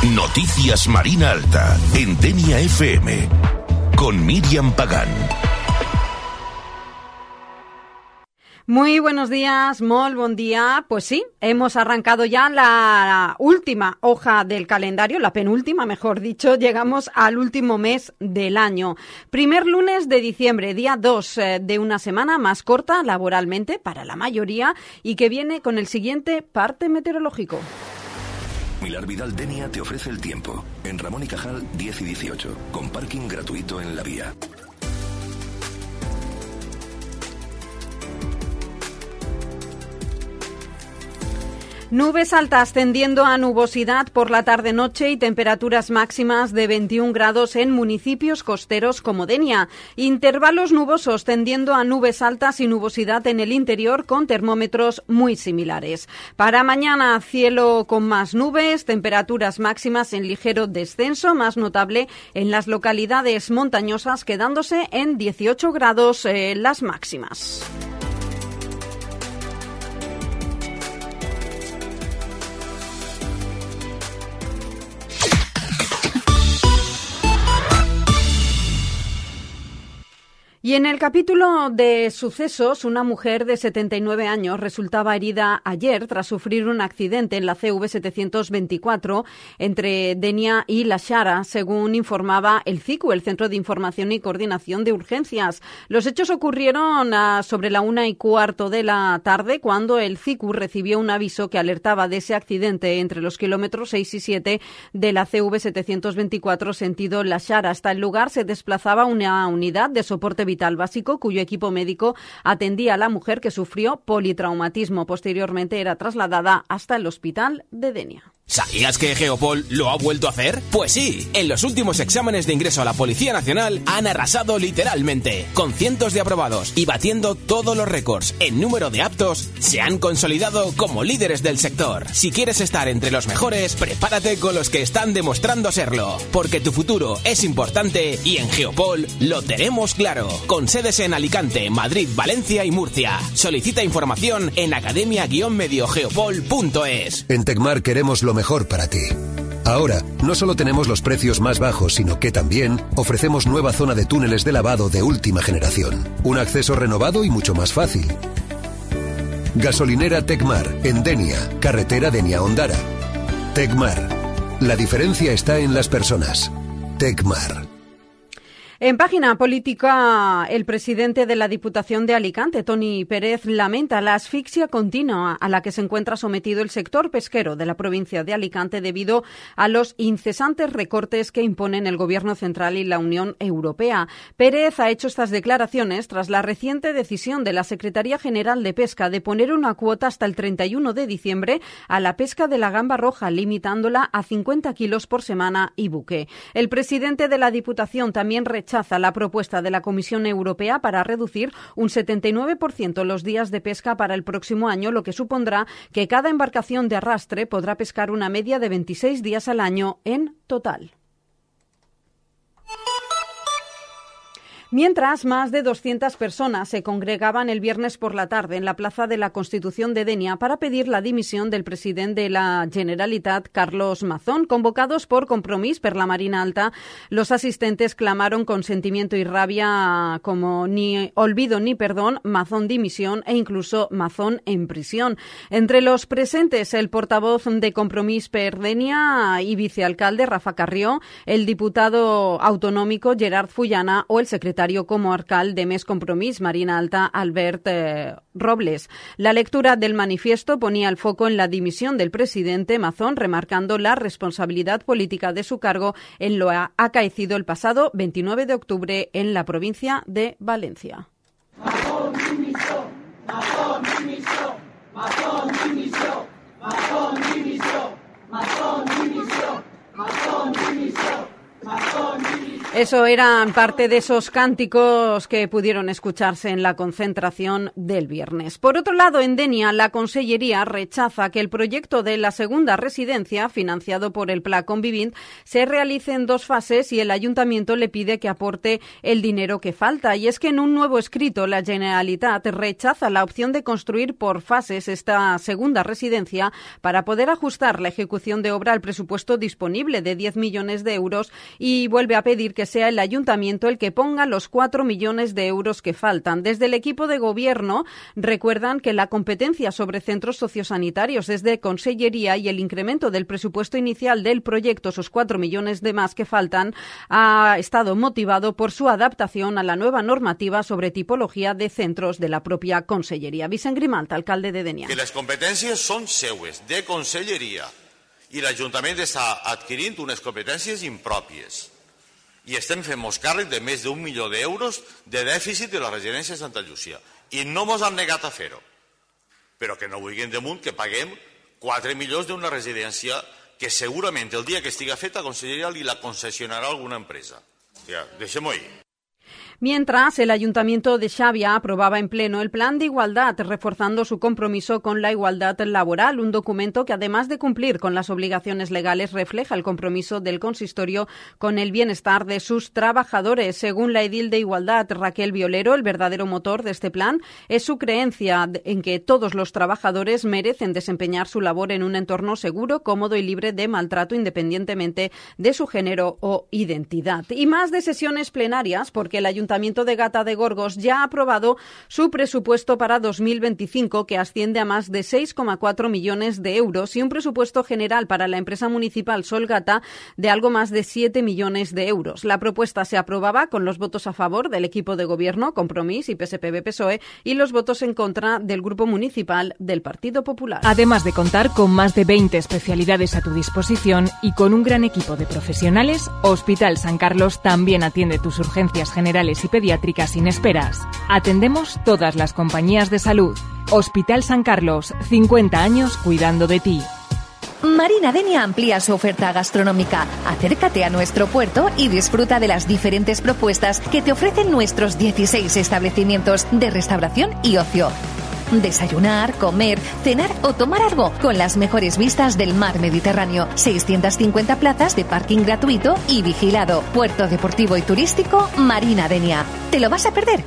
Noticias Marina Alta, en Denia FM, con Miriam Pagán. Muy buenos días, molt bon día. Pues sí, hemos arrancado ya la última hoja del calendario, la penúltima, mejor dicho. Llegamos al último mes del año. Primer lunes de diciembre, día 2 de una semana más corta laboralmente para la mayoría y que viene con el siguiente parte meteorológico. Milar Vidal Denia te ofrece el tiempo. En Ramón y Cajal 10 y 18, con parking gratuito en la vía. Nubes altas tendiendo a nubosidad por la tarde-noche y temperaturas máximas de 21 grados en municipios costeros como Denia. Intervalos nubosos tendiendo a nubes altas y nubosidad en el interior con termómetros muy similares. Para mañana, cielo con más nubes, temperaturas máximas en ligero descenso, más notable en las localidades montañosas, quedándose en 18 grados las máximas. Y en el capítulo de sucesos, una mujer de 79 años resultaba herida ayer tras sufrir un accidente en la CV 724 entre Denia y La Xara, según informaba el CICU, el Centro de Información y Coordinación de Urgencias. Los hechos ocurrieron sobre la 1:15 de la tarde, cuando el CICU recibió un aviso que alertaba de ese accidente entre los kilómetros 6 y 7 de la CV 724 sentido La Xara. Hasta el lugar se desplazaba una unidad de soporte vital básico cuyo equipo médico atendía a la mujer que sufrió politraumatismo. Posteriormente era trasladada hasta el hospital de Denia. ¿Sabías que Geopol lo ha vuelto a hacer? Pues sí, en los últimos exámenes de ingreso a la Policía Nacional han arrasado literalmente, con cientos de aprobados y batiendo todos los récords en número de aptos, se han consolidado como líderes del sector. Si quieres estar entre los mejores, prepárate con los que están demostrando serlo, porque tu futuro es importante y en Geopol lo tenemos claro, con sedes en Alicante, Madrid, Valencia y Murcia. Solicita información en academia-mediogeopol.es. En Tecmar queremos lo mejor para ti. Ahora, no solo tenemos los precios más bajos, sino que también ofrecemos nueva zona de túneles de lavado de última generación. Un acceso renovado y mucho más fácil. Gasolinera Tecmar, en Denia, carretera Denia-Ondara. Tecmar. La diferencia está en las personas. Tecmar. En página política, el presidente de la Diputación de Alicante, Toni Pérez, lamenta la asfixia continua a la que se encuentra sometido el sector pesquero de la provincia de Alicante debido a los incesantes recortes que imponen el Gobierno central y la Unión Europea. Pérez ha hecho estas declaraciones tras la reciente decisión de la Secretaría General de Pesca de poner una cuota hasta el 31 de diciembre a la pesca de la gamba roja, limitándola a 50 kilos por semana y buque. El presidente de la Diputación también rechaza la propuesta de la Comisión Europea para reducir un 79% los días de pesca para el próximo año, lo que supondrá que cada embarcación de arrastre podrá pescar una media de 26 días al año en total. Mientras, más de 200 personas se congregaban el viernes por la tarde en la Plaza de la Constitución de Denia para pedir la dimisión del presidente de la Generalitat, Carlos Mazón. Convocados por Compromís per la Marina Alta, los asistentes clamaron con sentimiento y rabia como ni olvido ni perdón, Mazón dimisión e incluso Mazón en prisión. Entre los presentes, el portavoz de Compromís per Denia y vicealcalde Rafa Carrió, el diputado autonómico Gerard Fullana o el secretario comarcal de Més Compromís, Marina Alta, Albert Robles. La lectura del manifiesto ponía el foco en la dimisión del presidente Mazón, remarcando la responsabilidad política de su cargo en lo acaecido el pasado 29 de octubre en la provincia de Valencia. Mazón dimisión, Mazón dimisión, Mazón dimisión, Mazón dimisión, Mazón dimisión, Mazón dimisión, Mazón dimisión. Eso eran parte de esos cánticos que pudieron escucharse en la concentración del viernes. Por otro lado, en Denia, la Consellería rechaza que el proyecto de la segunda residencia, financiado por el Pla Convivint, se realice en 2 fases y el Ayuntamiento le pide que aporte el dinero que falta. Y es que en un nuevo escrito, la Generalitat rechaza la opción de construir por fases esta segunda residencia para poder ajustar la ejecución de obra al presupuesto disponible de 10 millones de euros y vuelve a pedir que sea el Ayuntamiento el que ponga los 4 millones de euros que faltan. Desde el equipo de gobierno recuerdan que la competencia sobre centros sociosanitarios es de Consellería y el incremento del presupuesto inicial del proyecto, esos 4 millones de más que faltan, ha estado motivado por su adaptación a la nueva normativa sobre tipología de centros de la propia Consellería. Vicent Grimalt, alcalde de Denia. Que les competències són seues, de Conselleria, i l'Ajuntament està adquirint unes competències impròpies. I estem fent-nos càrrec de més d'1 milió d'euros de dèficit de la residència de Santa Llúcia. I no mos han negat a fer-ho. Però que no vulguin damunt que paguem 4 milions d'una residència que segurament el dia que estiga feta, la Conselleria li la concessionarà a alguna empresa. Ja, deixem-ho ahí. Mientras, el Ayuntamiento de Xàbia aprobaba en pleno el Plan de Igualdad, reforzando su compromiso con la igualdad laboral, un documento que, además de cumplir con las obligaciones legales, refleja el compromiso del consistorio con el bienestar de sus trabajadores. Según la edil de Igualdad, Raquel Violero, el verdadero motor de este plan es su creencia en que todos los trabajadores merecen desempeñar su labor en un entorno seguro, cómodo y libre de maltrato, independientemente de su género o identidad. Y más de sesiones plenarias, porque el Ayuntamiento de Gata de Gorgos ya ha aprobado su presupuesto para 2025, que asciende a más de 6,4 millones de euros, y un presupuesto general para la empresa municipal Sol Gata de algo más de 7 millones de euros. La propuesta se aprobaba con los votos a favor del equipo de gobierno, Compromís y PSPB-PSOE, y los votos en contra del grupo municipal del Partido Popular. Además de contar con más de 20 especialidades a tu disposición y con un gran equipo de profesionales, Hospital San Carlos también atiende tus urgencias generales y pediátricas sin esperas. Atendemos todas las compañías de salud. Hospital San Carlos, 50 años cuidando de ti. Marina Denia amplía su oferta gastronómica. Acércate a nuestro puerto y disfruta de las diferentes propuestas que te ofrecen nuestros 16 establecimientos de restauración y ocio. Desayunar, comer, cenar o tomar algo con las mejores vistas del mar Mediterráneo. 650 plazas de parking gratuito y vigilado. Puerto deportivo y turístico Marina Denia. ¿Te lo vas a perder?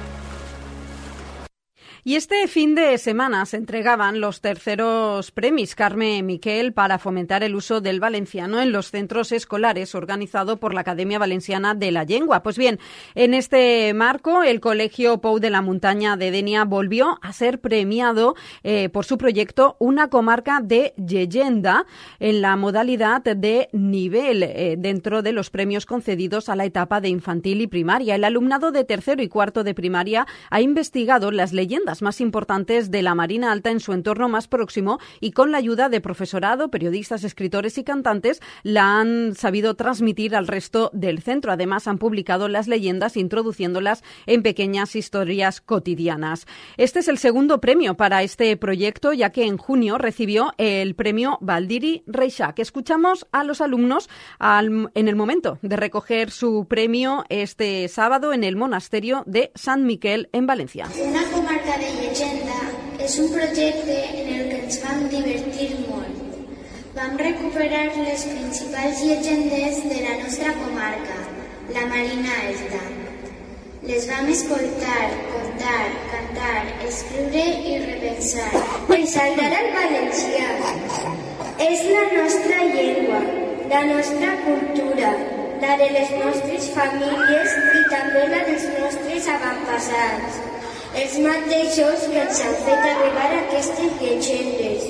Y este fin de semana se entregaban los terceros Premis Carme Miquel para fomentar el uso del valenciano en los centros escolares, organizado por la Academia Valenciana de la Llengua. Pues bien, en este marco, el Colegio Pou de la Montaña de Denia volvió a ser premiado por su proyecto Una comarca de leyenda en la modalidad de nivel dentro de los premios concedidos a la etapa de infantil y primaria. El alumnado de tercero y cuarto de primaria ha investigado las leyendas más importantes de la Marina Alta en su entorno más próximo y con la ayuda de profesorado, periodistas, escritores y cantantes la han sabido transmitir al resto del centro. Además, han publicado las leyendas introduciéndolas en pequeñas historias cotidianas. Este es el segundo premio para este proyecto, ya que en junio recibió el premio Valdiri Reixac. Escuchamos a los alumnos en el momento de recoger su premio este sábado en el monasterio de Sant Miquel en Valencia. Una comarca de llegenda és un projecte en el que ens vam divertir molt. Vam recuperar les principals llegendes de la nostra comarca, la Marina Alta. Les vam escoltar, contar, cantar, escriure i repensar. Ensaltar el valencià. És la nostra llengua, la nostra cultura, la de les nostres famílies i també la dels nostres avantpassats. Els mateixos que ens han fet arribar a aquestes llegendes.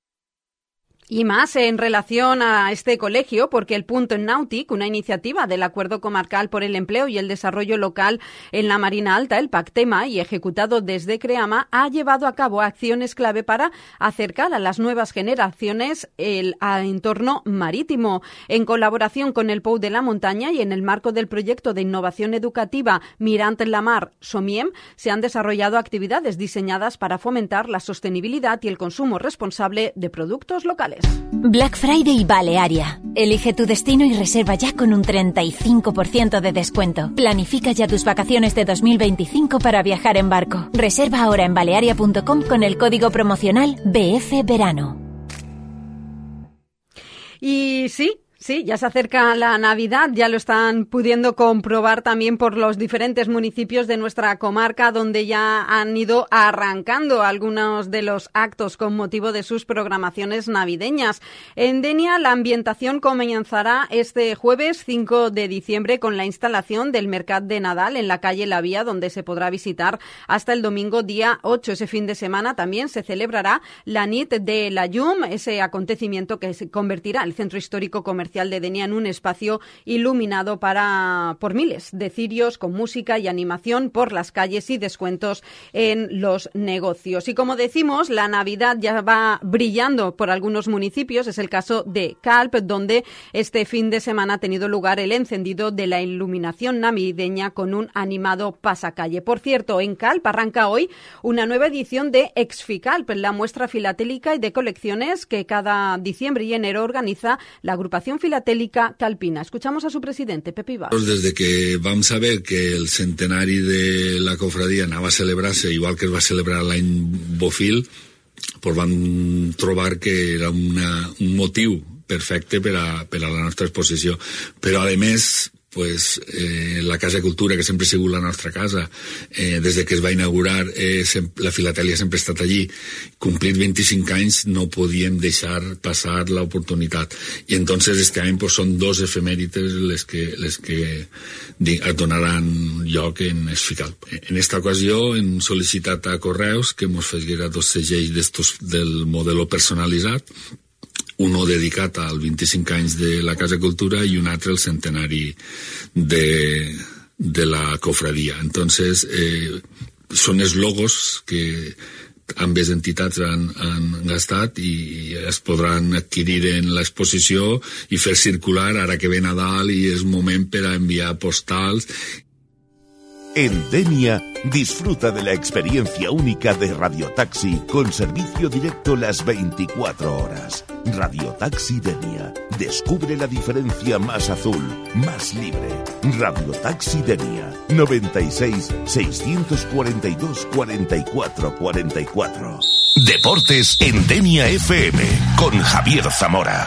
Y más en relación a este colegio, porque el Punt Nàutic, una iniciativa del Acuerdo Comarcal por el Empleo y el Desarrollo Local en la Marina Alta, el PACTEMA, y ejecutado desde CREAMA, ha llevado a cabo acciones clave para acercar a las nuevas generaciones el entorno marítimo. En colaboración con el Pou de la Montaña y en el marco del proyecto de innovación educativa Mirant la Mar Somiem, se han desarrollado actividades diseñadas para fomentar la sostenibilidad y el consumo responsable de productos locales. Black Friday Balearia. Elige tu destino y reserva ya con un 35% de descuento. Planifica ya tus vacaciones de 2025 para viajar en barco. Reserva ahora en balearia.com con el código promocional BF Verano. Y sí, ya se acerca la Navidad, ya lo están pudiendo comprobar también por los diferentes municipios de nuestra comarca, donde ya han ido arrancando algunos de los actos con motivo de sus programaciones navideñas. En Denia, la ambientación comenzará este jueves 5 de diciembre con la instalación del Mercat de Nadal en la calle La Vía, donde se podrá visitar hasta el domingo día 8. Ese fin de semana también se celebrará la Nit de la Llum, ese acontecimiento que se convertirá el centro histórico comercial de Denia en un espacio iluminado por miles de cirios con música y animación por las calles y descuentos en los negocios. Y como decimos, la Navidad ya va brillando por algunos municipios. Es el caso de Calp, donde este fin de semana ha tenido lugar el encendido de la iluminación navideña con un animado pasacalle. Por cierto, en Calp arranca hoy una nueva edición de Exficalp, la muestra filatélica y de colecciones que cada diciembre y enero organiza la agrupación filatélica calpina. Escuchamos a su presidente, Pepe Ibarra. Des que vam saber que el centenari de la cofradia anava a celebrar-se igual que es va celebrar l'any Bofil, pues vam trobar que era un motiu perfecte per a la nostra exposició. Però, a més, pues la Casa de Cultura, que sempre ha sigut la nostra casa, des de que es va inaugurar, la filatèlia sempre ha estat allí. Complir 25 anys no podíem deixar passar l'oportunitat. I entonces este any pues, són dos efemèrides les que donaran lloc en Exficalp. En esta ocasió hem sol·licitat a Correus que ens fes dos segells del modelo personalitzat, uno dedicat al 25 anys de la Casa de Cultura i un altre al centenari de la cofradia. Entonces, són els logos que ambes entitats han gastat i es podran adquirir en l'exposició i fer circular ara que ve Nadal i és moment per a enviar postals. En Denia, disfruta de la experiencia única de Radiotaxi con servicio directo las 24 horas. Radiotaxi Denia. Descubre la diferencia más azul, más libre. Radiotaxi Denia. 96 642 44 44. Deportes en Denia FM con Javier Zamora.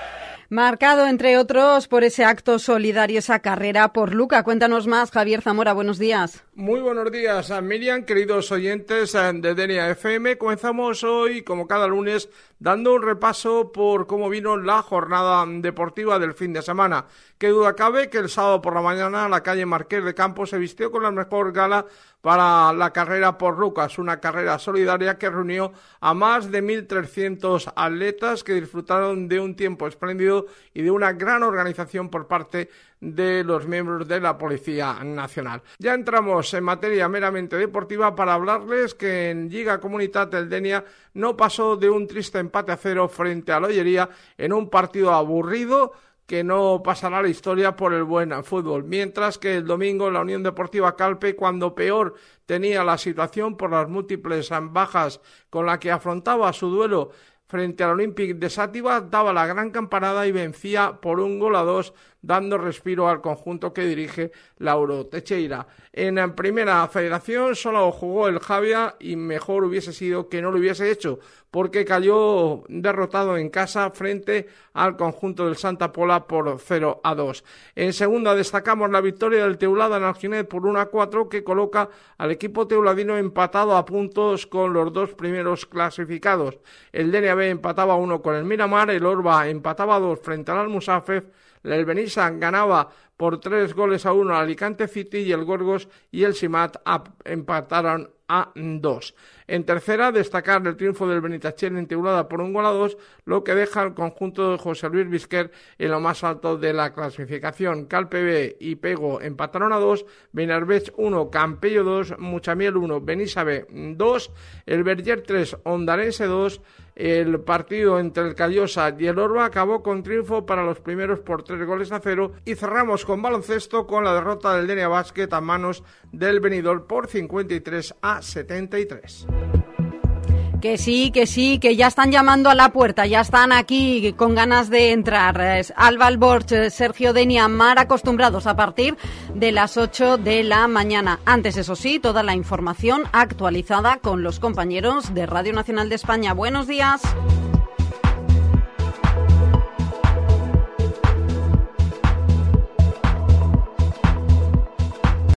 Marcado, entre otros, por ese acto solidario, esa carrera por Luca. Cuéntanos más, Javier Zamora, buenos días. Muy buenos días, Miriam, queridos oyentes de Denia FM. Comenzamos hoy, como cada lunes, dando un repaso por cómo vino la jornada deportiva del fin de semana. Qué duda cabe que el sábado por la mañana la calle Marqués de Campos se vistió con la mejor gala para la carrera por Lucas, una carrera solidaria que reunió a más de 1.300 atletas que disfrutaron de un tiempo espléndido y de una gran organización por parte de los miembros de la Policía Nacional. Ya entramos en materia meramente deportiva para hablarles que en Lliga Comunitat el Denia no pasó de un triste empate a 0 frente a l'Olleria en un partido aburrido que no pasará a la historia por el buen fútbol, mientras que el domingo la Unión Deportiva Calpe, cuando peor tenía la situación por las múltiples bajas con la que afrontaba su duelo frente al Olympic de Sátiva, daba la gran campanada y vencía por 1-2, dando respiro al conjunto que dirige Lauro Teixeira. En primera federación solo jugó el Javia y mejor hubiese sido que no lo hubiese hecho, porque cayó derrotado en casa frente al conjunto del Santa Pola por 0-2. En segunda destacamos la victoria del Teulada en Alginet por 1-4, que coloca al equipo teuladino empatado a puntos con los dos primeros clasificados. El DNB empataba 1 con el Miramar, el Orba empataba 2 frente al Almusafef, el Benissa ganaba por 3-1 al Alicante City y el Gorgos y el Simat empataron a 2. En tercera, destacar el triunfo del Benitachel en Teulada por 1-2, lo que deja al conjunto de José Luis Vizquer en lo más alto de la clasificación. Calpe B y Pego empataron a 2, Benarbech 1, Campello 2, Muchamiel 1, Benissa B 2, el Berger 3, Ondarense 2. El partido entre el Callosa y el Orba acabó con triunfo para los primeros por 3-0 y cerramos con baloncesto con la derrota del Denia Basket a manos del Benidorm por 53-73. Que sí, que ya están llamando a la puerta, ya están aquí con ganas de entrar. Alba Alborch, Sergio Denia, Mar, acostumbrados a partir de las 8 de la mañana. Antes, eso sí, toda la información actualizada con los compañeros de Radio Nacional de España. Buenos días.